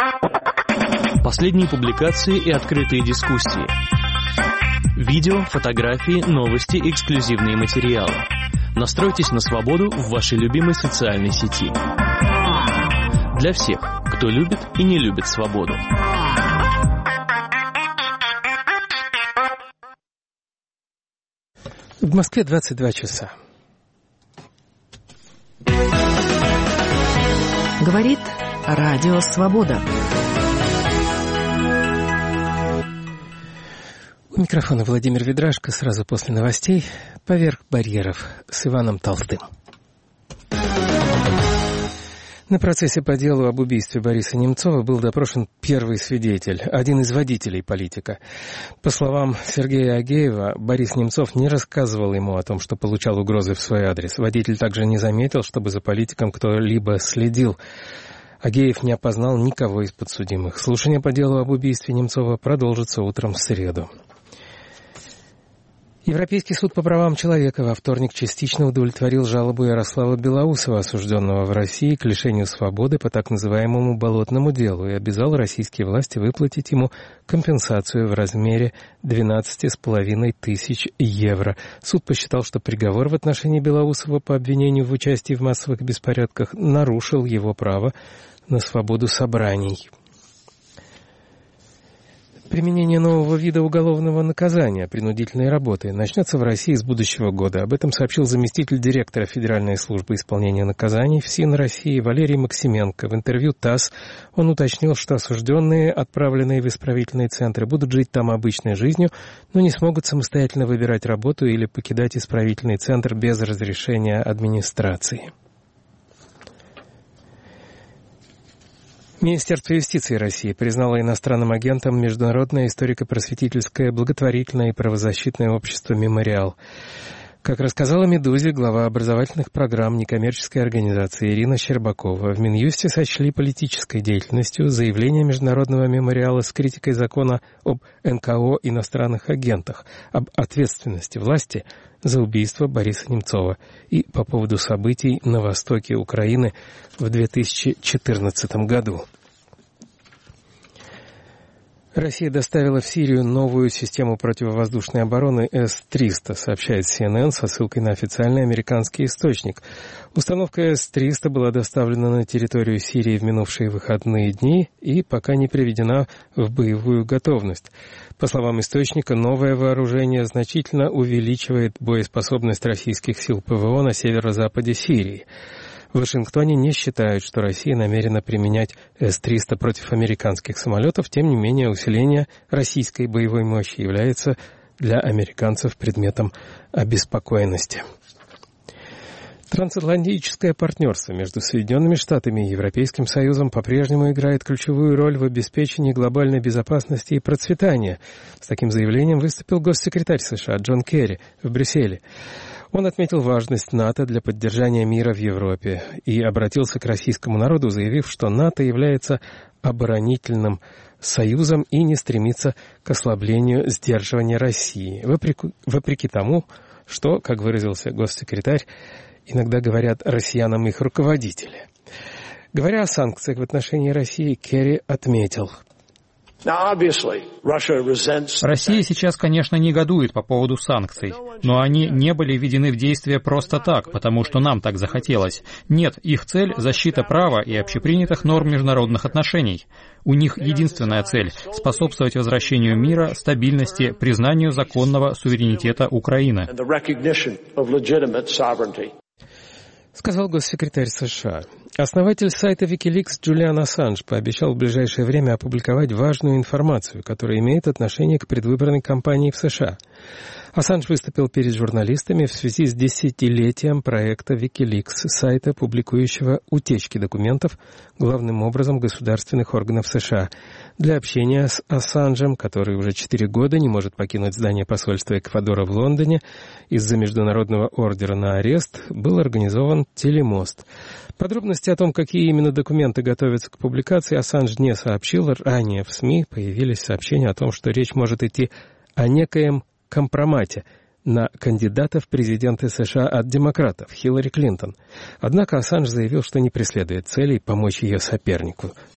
Последние публикации и открытые дискуссии. Видео, фотографии, новости, эксклюзивные материалы. Настройтесь на свободу в вашей любимой социальной сети. Для всех, кто любит и не любит свободу. В Москве 22 часа. Говорит Радио Свобода. У микрофона Владимир Ведрашко. Сразу после новостей «Поверх барьеров» с Иваном Толстым. На процессе по делу об убийстве Бориса Немцова был допрошен первый свидетель, один из водителей политика. По словам Сергея Агеева, Борис Немцов не рассказывал ему о том, что получал угрозы в свой адрес. Водитель также не заметил, чтобы за политиком кто-либо следил. Агеев не опознал никого из подсудимых. Слушание по делу об убийстве Немцова продолжится утром в среду. Европейский суд по правам человека во вторник частично удовлетворил жалобу Ярослава Белоусова, осужденного в России к лишению свободы по так называемому болотному делу, и обязал российские власти выплатить ему компенсацию в размере 12,5 тысяч евро. Суд посчитал, что приговор в отношении Белоусова по обвинению в участии в массовых беспорядках нарушил его право на свободу собраний. Применение нового вида уголовного наказания, принудительной работы, начнется в России с будущего года. Об этом сообщил заместитель директора Федеральной службы исполнения наказаний ФСИН России Валерий Максименко. В интервью ТАСС он уточнил, что осужденные, отправленные в исправительные центры, будут жить там обычной жизнью, но не смогут самостоятельно выбирать работу или покидать исправительный центр без разрешения администрации. Министерство юстиции России признало иностранным агентом Международное историко-просветительское благотворительное и правозащитное общество «Мемориал». Как рассказала «Медузе» глава образовательных программ некоммерческой организации Ирина Щербакова, в Минюсте сочли политической деятельностью заявление Международного мемориала с критикой закона об НКО иностранных агентах, об ответственности власти за убийство Бориса Немцова и по поводу событий на востоке Украины в 2014 году. Россия доставила в Сирию новую систему противовоздушной обороны С-300, сообщает CNN со ссылкой на официальный американский источник. Установка С-300 была доставлена на территорию Сирии в минувшие выходные дни и пока не приведена в боевую готовность. По словам источника, новое вооружение значительно увеличивает боеспособность российских сил ПВО на северо-западе Сирии. В Вашингтоне не считают, что Россия намерена применять С-300 против американских самолетов. Тем не менее, усиление российской боевой мощи является для американцев предметом обеспокоенности. Трансатлантическое партнерство между Соединенными Штатами и Европейским Союзом по-прежнему играет ключевую роль в обеспечении глобальной безопасности и процветания. С таким заявлением выступил госсекретарь США Джон Керри в Брюсселе. Он отметил важность НАТО для поддержания мира в Европе и обратился к российскому народу, заявив, что НАТО является оборонительным союзом и не стремится к ослаблению сдерживания России, вопреки тому, что, как выразился госсекретарь, иногда говорят россиянам их руководители. Говоря о санкциях в отношении России, Керри отметил: Россия сейчас, конечно, негодует по поводу санкций, но они не были введены в действие просто так, потому что нам так захотелось. Нет, их цель — защита права и общепринятых норм международных отношений. У них единственная цель — способствовать возвращению мира, стабильности, признанию законного суверенитета Украины. Сказал госсекретарь США. Основатель сайта Wikileaks Джулиан Ассанж пообещал в ближайшее время опубликовать важную информацию, которая имеет отношение к предвыборной кампании в США. Ассанж выступил перед журналистами в связи с десятилетием проекта Wikileaks, сайта, публикующего утечки документов, главным образом государственных органов США. Для общения с Ассанжем, который уже 4 года не может покинуть здание посольства Эквадора в Лондоне из-за международного ордера на арест, был организован телемост. Подробности о том, какие именно документы готовятся к публикации, Ассанж не сообщил. Ранее в СМИ появились сообщения о том, что речь может идти о некоем компромате на кандидата в президенты США от демократов Хиллари Клинтон. Однако Ассанж заявил, что не преследует целей помочь ее сопернику